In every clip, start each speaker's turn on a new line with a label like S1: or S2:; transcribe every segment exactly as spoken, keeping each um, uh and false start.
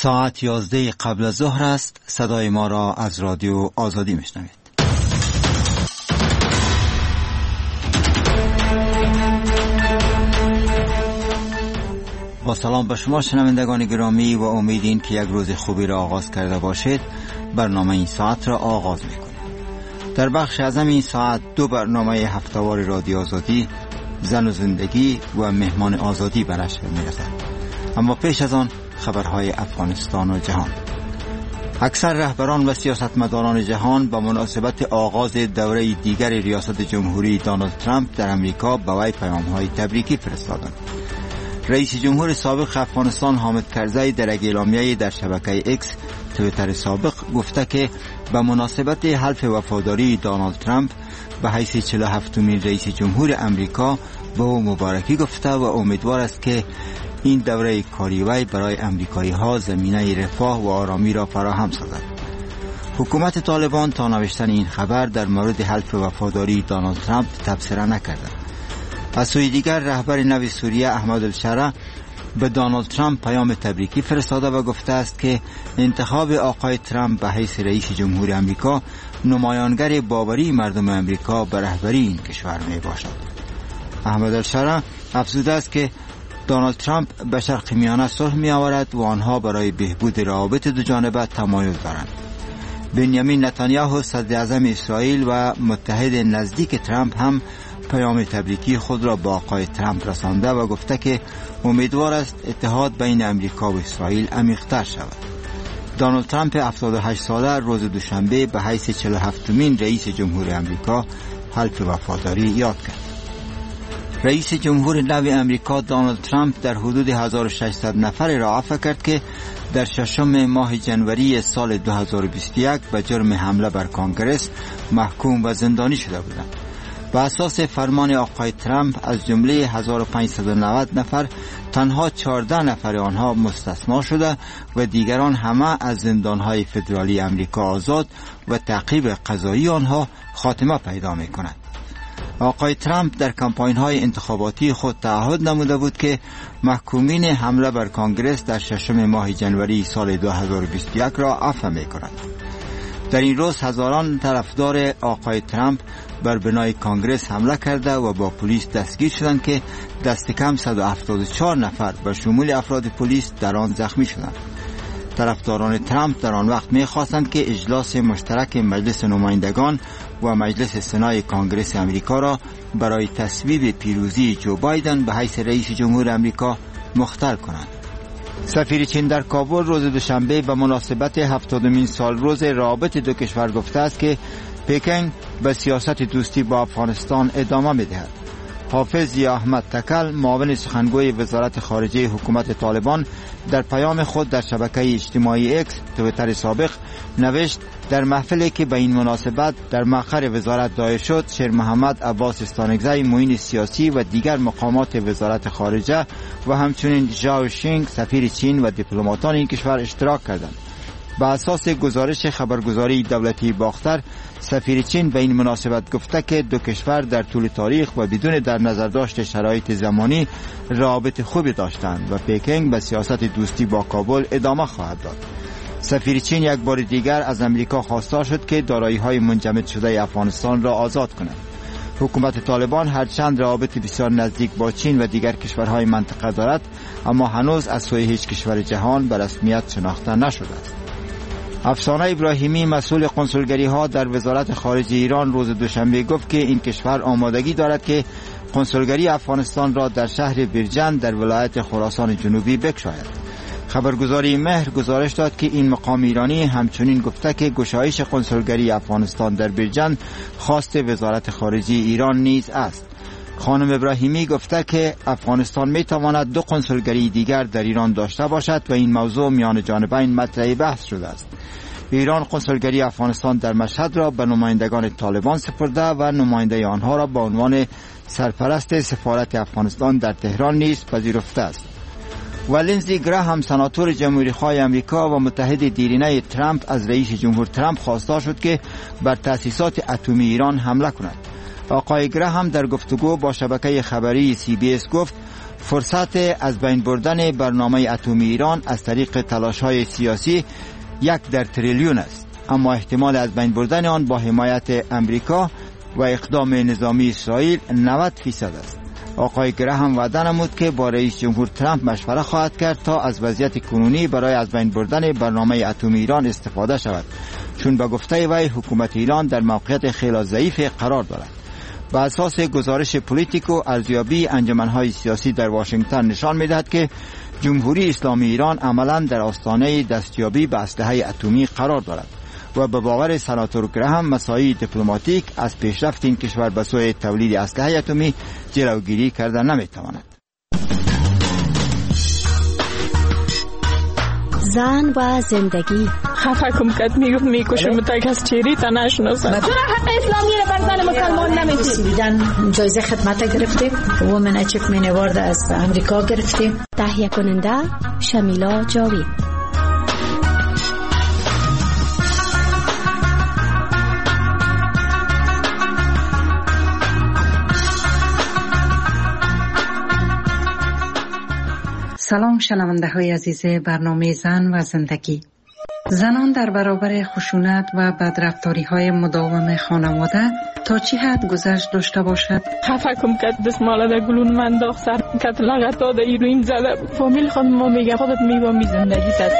S1: ساعت یازده قبل از ظهر است. صدای ما را از رادیو آزادی میشنوید. با سلام به شما شنوندگان گرامی و امیدین که یک روز خوبی را آغاز کرده باشید. برنامه این ساعت را آغاز میکنیم. در بخش اعظم این ساعت دو برنامه هفته‌وار رادیو آزادی، زن و زندگی و مهمان آزادی به نشر میرسد. اما پیش از آن خبرهای افغانستان و جهان. اکثر رهبران و سیاستمداران جهان به مناسبت آغاز دوره دیگر ریاست جمهوری دونالد ترامپ در امریکا به وی پیام‌های تبریکی فرستادند. رئیس جمهور سابق افغانستان حامد کرزی در یک اعلامیه در شبکه ایکس توییتر سابق گفته که به مناسبت حلف وفاداری دونالد ترامپ به حیث چهل و هفتمین رئیس جمهور امریکا به او مبارکی گفته و امیدوار است که این دوره کاری وی برای امریکایی ها زمینه رفاه و آرامی را فراهم سازد. حکومت طالبان تا نوشتن این خبر در مورد حلف وفاداری دونالد ترامپ تبصره نکرده. از سوی دیگر رهبر نو سوریه احمد الشرع به دونالد ترامپ پیام تبریکی فرستاده و گفته است که انتخاب آقای ترامپ به حیث رئیس جمهور امریکا نمایانگر باوری مردم امریکا به رهبری این کشور می باشد. احمد الشرع افزوده است که دونالد ترامپ به شرق میانه صلح می آورد و آنها برای بهبود روابط دو جانبه تمایل دارند. بنیامین نتانیاهو صدر اعظم اسرائیل و متحد نزدیک ترامپ هم پیام تبریکی خود را با آقای ترامپ رسانده و گفته که امیدوار است اتحاد بین امریکا و اسرائیل عمیق‌تر شود. دونالد ترامپ هفتاد و هشت ساله روز دوشنبه به حیث چهل و هفتمین رئیس جمهور امریکا حلف وفاداری یاد کرد. رئیس جمهور نو امریکا دونالد ترامپ در حدود هزار و ششصد نفر را عفو کرد که در ششم ماه جنوری سال دو هزار و بیست و یک به جرم حمله بر کنگره محکوم و زندانی شده بودند. به اساس فرمان آقای ترامپ از جمله هزار و پانصد و نود نفر تنها چهارده نفر آنها مستثنا شده و دیگران همه از زندانهای فدرالی امریکا آزاد و تعقیب قضایی آنها خاتمه پیدا می کنند. آقای ترامپ در کمپاین‌های انتخاباتی خود تعهد نموده بود که محکومین حمله بر کنگره در ششم ماه جنوری سال دو هزار و بیست و یک را عفو می‌کنند. در این روز هزاران طرفدار آقای ترامپ بر بنای کنگره حمله کرده و با پلیس دستگیر شدند که دست کم صد و هفتاد و چهار نفر به شمول افراد پلیس در آن زخمی شدند. طرفداران ترامپ در آن وقت می‌خواستند که اجلاس مشترک مجلس نمایندگان و مجلس سنای کنگره امریکا را برای تصویب پیروزی جو بایدن به حیث رئیس جمهور امریکا مختل کنند. سفیر چین در کابل روز دوشنبه به مناسبت هفتادمین سال روز روابط دو کشور گفته است که پکن به سیاست دوستی با افغانستان ادامه می‌دهد. حافظ ضیا احمد تکل معاون سخنگوی وزارت خارجه حکومت طالبان در پیام خود در شبکه اجتماعی ایکس توییتر سابق نوشت در محفلی که به این مناسبت در مقر وزارت دایر شد، شیر محمد عباس استانکزی معین سیاسی و دیگر مقامات وزارت خارجه و همچنین ژائو شینگ سفیر چین و دیپلماتان این کشور اشتراک کردند. به اساس گزارش خبرگزاری دولتی باختر، سفیر چین به این مناسبت گفته که دو کشور در طول تاریخ و بدون در نظر داشت شرایط زمانی روابط خوبی داشتند و پکینگ به سیاست دوستی با کابل ادامه خواهد داد. سفیر چین یک بار دیگر از امریکا خواستار شد که دارایی‌های منجمد شده افغانستان را آزاد کند. حکومت طالبان هرچند روابط بسیار نزدیک با چین و دیگر کشورهای منطقه دارد، اما هنوز از سوی هیچ کشور جهان به رسمیت شناخته نشده است. افسانه ابراهیمی مسئول کنسولگری ها در وزارت خارجه ایران روز دوشنبه گفت که این کشور آمادگی دارد که کنسولگری افغانستان را در شهر بیرجند در ولایت خراسان جنوبی بگشاید. خبرگزاری مهر گزارش داد که این مقام ایرانی همچنین گفته که گشایش کنسولگری افغانستان در بیرجند خواست وزارت خارجه ایران نیز است. خانم ابراهیمی گفته که افغانستان می تواند دو کنسولگری دیگر در ایران داشته باشد و این موضوع میان جانبین مطرح بحث شده است. ایران کنسولگری افغانستان در مشهد را به نمایندگان طالبان سپرده و نماینده آنها را به عنوان سرپرست سفارت افغانستان در تهران نیز پذیرفته است. و لینزی گراهام سناتور جمهوری‌خواه امریکا و متحد دیرینه ترامپ از رئیس جمهور ترامپ خواستار شد که بر تأسیسات اتمی ایران حمله کند. آقای گراهام در گفتگو با شبکه خبری سی بی اس گفت فرصت از بین بردن برنامه اتمی ایران از طریق تلاش‌های سیاسی یک در تریلیون است، اما احتمال از بین بردن آن با حمایت امریکا و اقدام نظامی اسرائیل نود فیصد است. آقای گراهم وعده نمود که با رئیس جمهور ترامپ مشوره خواهد کرد تا از وضعیت کنونی برای از بین بردن برنامه اتمی ایران استفاده شود، چون به گفته وی حکومت ایران در موقعیت خیلی ضعیف قرار دارد. بر اساس گزارش پولیتیکو، ارزیابی انجمنهای سیاسی در واشنگتن نشان می‌دهد که جمهوری اسلامی ایران عملاً در آستانه دستیابی به اسلحه اتمی قرار دارد و به باور سناتور گراهم مساعی دیپلماتیک از پیشرفت این کشور به سوی تولید اسلحه اتمی جلوگیری کرده نمی‌تواند.
S2: زن و زندگی.
S3: خفه کم کد میگفت میکشم تک از چیری تا نشناسم.
S4: چرا حق اسلامی رو بر زن مسلمان نمیدید؟
S5: جایزه خدمت گرفتیم، وومن اچیومنت اوارد از امریکا گرفتیم.
S2: تهیه کننده شمیلا جاوید.
S6: سلام شنونده های عزیز برنامه زن و زندگی. زنان در برابر خشونت و بدرفتاری های مداوم خانواده تا چی حد گذشت داشته باشد؟
S3: خفه کم کد دستماله در گلون من داخت سر کد لغتا در ایروین زده. فامیل خود ما میگه خودت میگه می زندگی تست.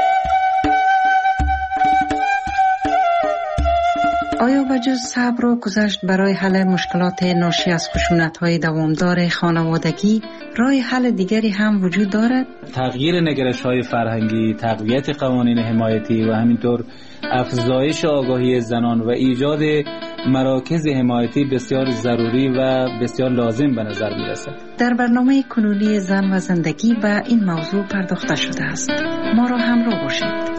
S6: آیا بجز صبر و گذشت برای حل مشکلات ناشی از خشونت‌های دوامدار خانوادگی راه حل دیگری هم وجود دارد؟
S7: تغییر نگرش‌های فرهنگی، تقویت قوانین حمایتی و همینطور افزایش آگاهی زنان و ایجاد مراکز حمایتی بسیار ضروری و بسیار لازم به نظر می‌رسد.
S6: در برنامه کنونی زن و زندگی به این موضوع پرداخته شده است. ما را همراه باشید.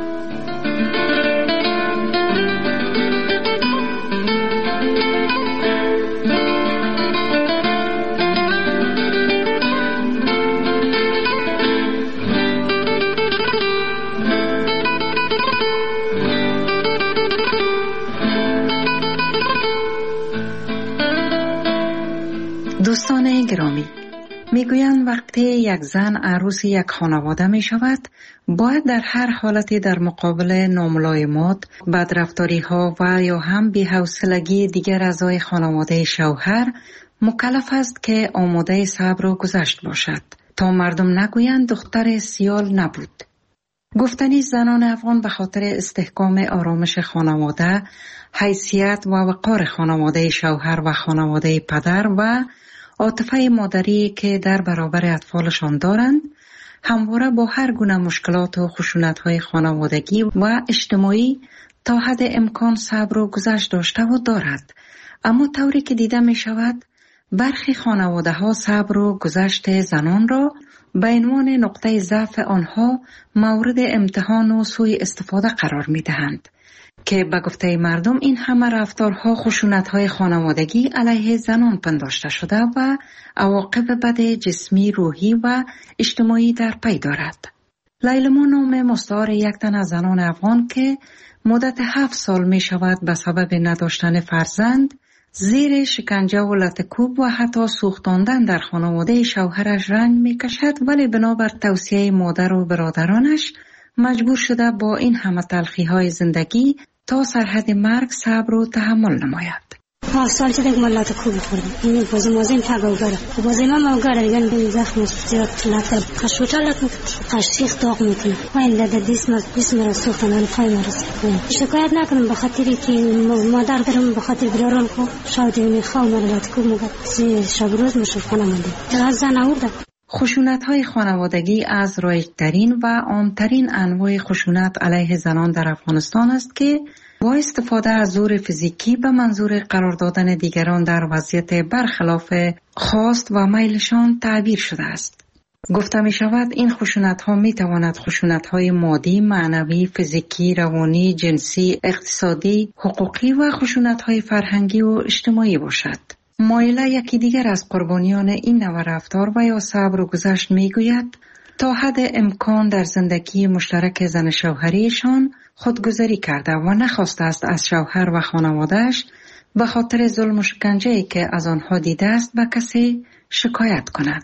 S6: دوستان گرامی، میگویند وقتی یک زن عروس یک خانواده می شود باید در هر حالتی در مقابل ناملایمات، بدرفتاری ها و یا هم بی‌حوصلگی دیگر اعضای خانواده شوهر مکلف است که آماده صبر و گذشت باشد تا مردم نگویند دختر سیال نبود. گفتنی زنان افغان به خاطر استحکام آرامش خانواده، حیثیت و وقار خانواده شوهر و خانواده پدر و عاطفه مادری که در برابر اطفالشان دارند، همواره با هر گونه مشکلات و خشونت‌های خانوادگی و اجتماعی تا حد امکان صبر و گذشت داشته و دارد. اما طوری که دیده می شود، برخی خانواده‌ها صبر و گذشت زنان را به عنوان نقطه ضعف آنها مورد امتحان و سوء استفاده قرار می دهند که به گفته مردم این همه رفتارها خشونت‌های خانوادگی علیه زنان پنداشته شده و عواقب بد جسمی، روحی و اجتماعی در پی دارد. لیلما نام مستعار یک تن از زنان افغان که مدت هفت سال می شود به سبب نداشتن فرزند زیر شکنجه و لطکوب و حتی سوختاندن در خانواده شوهرش رنج می کشد، ولی بنابر توصیه مادر و برادرانش مجبور شده با این همه تلخی های زندگی تا سرحد مرگ صبر و تحمل نماید.
S8: ها سال چه دیگه ملت کوب خوردم. این بازی مازیم تگاوگره. بازی ما موگره یعنی به زخم زیاد لطل خشوتا لطل خشیخ داغ میکنه. وای لده دیس ما دیس مرا سوختن ولی پای مرسید. شکایت نکنم به خاطری که مادر دارم به خاطر برارم کو شاید می خوام لطل کوب مگه سی شب روز مشرف کنم مونده. تا زن آورده.
S6: خشونت‌های خانوادگی از رایج‌ترین و عام‌ترین انواع خشونت علیه زنان در افغانستان است که با استفاده از زور فیزیکی به منظور قرار دادن دیگران در وضعیت برخلاف خواست و میلشان تعبیر شده است. گفته می شود این خشونت‌ها می تواند خشونت‌های مادی، معنوی، فیزیکی، روانی، جنسی، اقتصادی، حقوقی و خشونت‌های فرهنگی و اجتماعی باشد. مایله یکی دیگر از قربانیان این نوع رفتار و یا صبر و گذشت می گوید تا حد امکان در زندگی مشترک زن شوهریشان خودگذری کرده و نخواسته است از شوهر و خانوادهش به خاطر ظلم و شکنجه‌ای که از آنها دیده است به کسی شکایت کند.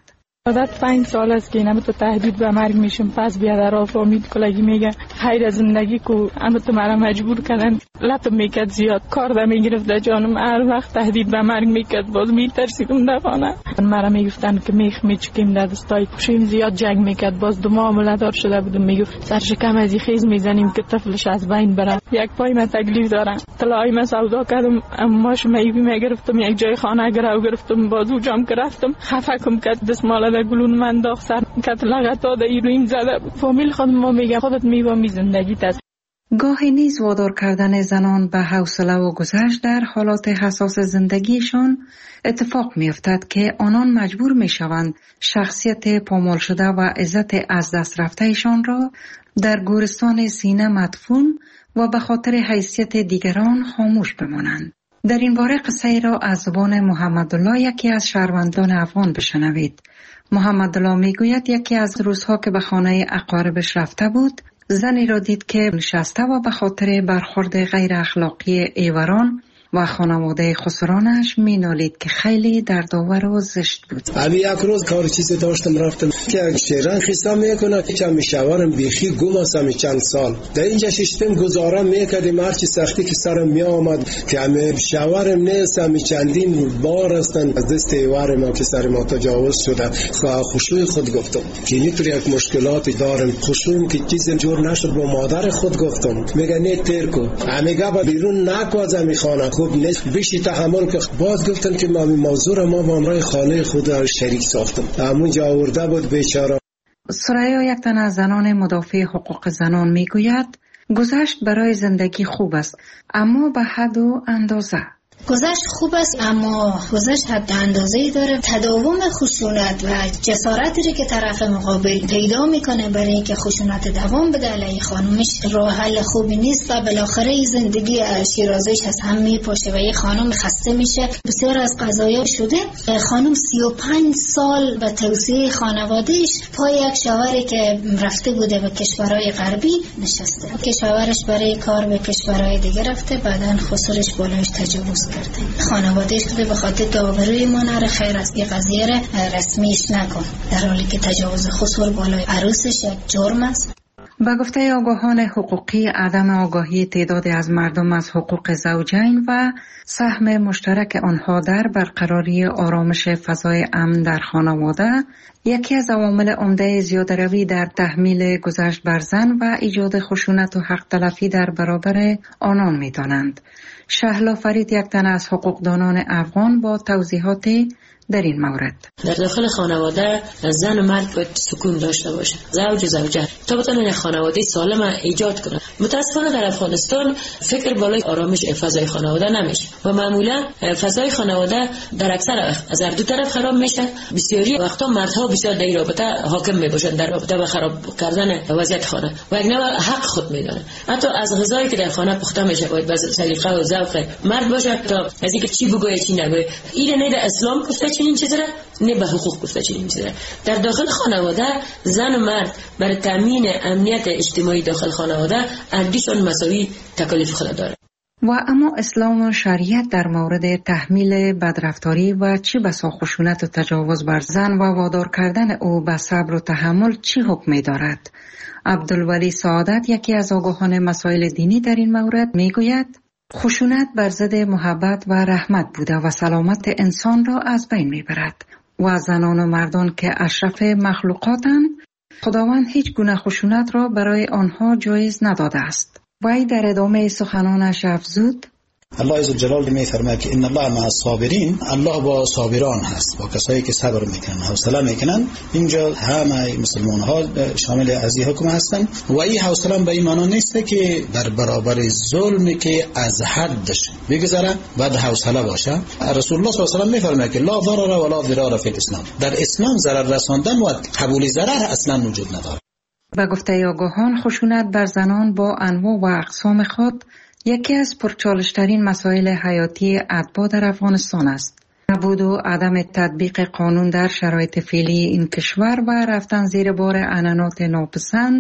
S3: عادت پنج سال است که اینم تو تهدید به مرگ میشم. پس بیادر فامیل کلگی میگه خیر از زندگی کو اما تو مرا مجبور کردن. لطم میکرد زیاد کار ده میگرفت در جانم. هر وقت تهدید به مرگ میکرد باز میترسیدم دفانه. مرا میگفتن که میخ میچکیم در دستای کشیم. زیاد جنگ میکرد. باز دو ماه عملدار شده بودم. میگفت سرشکم از خیز میزنیم که طفلش از بین بره. یک پای من تکلیف دارم. طلای من سودا کردم. اماش میوی میگرفتم. یک جای خانه گرو گرفتم. بازو جام گرفتم. خفکم کرد دستمال در گلون من داغ سر کت لغتا در ایرویم زده. فامیل خودم ما میگه خودت میوامی زندگیت است.
S6: گاهی نیز وادار کردن زنان به حوصله و گذشت در حالات حساس زندگیشان اتفاق می‌افتد که آنان مجبور می‌شوند شخصیت پامال شده و عزت از دست رفتهشان را در گورستان سینه مدفون و به خاطر حیثیت دیگران خاموش بمانند. در این باره قصه ای را از زبان محمدالله یکی از شهروندان افغان بشنوید. محمدالله میگوید یکی از روزها که به خانه اقاربش رفته بود، زنی را دید که نشسته و به خاطر برخورد غیر اخلاقی ایوران و خانواده خسرانش می نالید که خیلی دردآور و زشت بود.
S9: امی یک روز کار چیزی داشتم رفتم که یک شیران خیسا میکنه که چند میشورم بیخی گم هستم چند سال در اینجا ششتم گزارم میکردیم هرچی سختی که سرم می آمد که امی شورم نیستم چندین بار هستن از دست ایوار ما که سر ما تجاوز شده. خوشوی خود گفتم که اینطور یک مشکلاتی دارم. خوشویم که چیزی جور نشد با مادر خود گفتم. میگه نه تیر کو امی گابا بیرون نکو از امی خانه خوب نیست بیشی تحمل که باز گفتن که ما موضوع را ما با امرای خانه خود شریک ساختم. همونجا آورده بود بیچاره.
S6: سریا یک تن از زنان مدافع حقوق زنان میگوید گذشت برای زندگی خوب است اما به حد و اندازه.
S5: گذشت خوب است اما گذشت حد اندازه‌ای داره. تداوم خشونت و جسارتی که طرف مقابل پیدا میکنه برای اینکه خشونت دوام بده علیه خانمش راه حل خوبی نیست و بالاخره زندگی شیرازش از هم میپاشه و یه خانم خسته میشه. بسیار از قضایا شده خانم سی و پنج سال به توصیه خانوادهش پای یک شوهری که رفته بوده به کشورهای غربی نشسته که شوهرش برای کار به کشورهای دیگه رفته بعدن خسرش بالایش تجاوز کرده. خانوادهش که به خاطر که آبروی ما نره خیر از این قضیه را رسمیش نکن در حالی که تجاوز خسر بالای عروسش یک جرم است.
S6: به گفته آگاهان حقوقی عدم آگاهی تعدادی از مردم از حقوق زوجین و سهم مشترک آنها در برقراری آرامش فضای امن در خانواده یکی از عوامل عمده زیاده‌روی در تحمیل گذشت بر زن و ایجاد خشونت و حق تلفی در برابر آنان می‌دانند. شهلا فرید یک تن از حقوقدانان افغان با توضیحات در این مورد.
S10: در داخل خانواده زن و مرد باید سکون داشته باشه، زوج و زوجه تا بتونن خانواده سالم ایجاد کنن. متاسفانه در افغانستان فکر بالای آرامش فضای خانواده نمیشه و معمولا فضای خانواده در اکثر از هر دو طرف خراب میشه. بسیاری وقتا مردها بسیار در رابطه حاکم میباشن در رابطه به خراب کردن وضعیت خانه و یک نوع حق خود میدونن. حتی از غذایی که در خانه پخته میشه باید به سلیقه و ذوق مرد باشه تا از اینکه چی بگوید چی نگوید. این نه در اسلام گفته چنین چیزی را، نه به حقوق گفته چنین چیزی را. در داخل خانواده زن و مرد برای تامین امنیت اجتماعی داخل خانواده اندیشون مساوی تکالیف خود داره.
S6: و اما اسلام و شریعت در مورد تحمیل بدرفتاری و چه بسا خشونت و تجاوز بر زن و وادار کردن او به صبر و تحمل چی حکمی دارد؟ عبدالولی سعادت یکی از آگاهان مسائل دینی در این مورد میگوید خشونت بر ضد محبت و رحمت بوده و سلامت انسان را از بین میبرد و زنان و مردان که اشرف مخلوقاتند خداوند هیچ گونه خشونت را برای آنها جایز نداده است. وی در ادامه سخنانش افزود
S11: الله عزوجل می‌فرماید که ان الله مع الصابرین، الله با صابران هست، با کسایی که صبر میکنن، حوصله میکنن. اینجا همه مسلمان ها شامل از این حکم هستن و این حوصله به این معنی نیست که در برابر ظلمی که از حدش بگذره بعد حوصله باشه. رسول الله صلی الله علیه و آله می‌فرماید که لا ضرر ولا ضرار فی الاسلام، در اسلام ضرر رساندن و قبول ضرر اصلا وجود نداره.
S6: به گفته آگاهان خشونت بر زنان با انواع و اقسام خود یکی از پرچالشترین مسائل حیاتی اتباع در افغانستان است. نبود و عدم تطبیق قانون در شرایط فعلی این کشور و رفتن زیر بار عنعنات ناپسند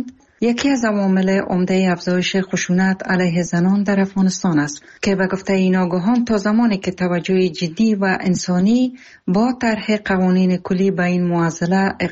S6: یکی از عوامل عمده افزایش خشونت علیه زنان در افغانستان است که به گفته این آگاهان تا زمانی که توجه جدی و انسانی با طرح قوانین کلی به این معضله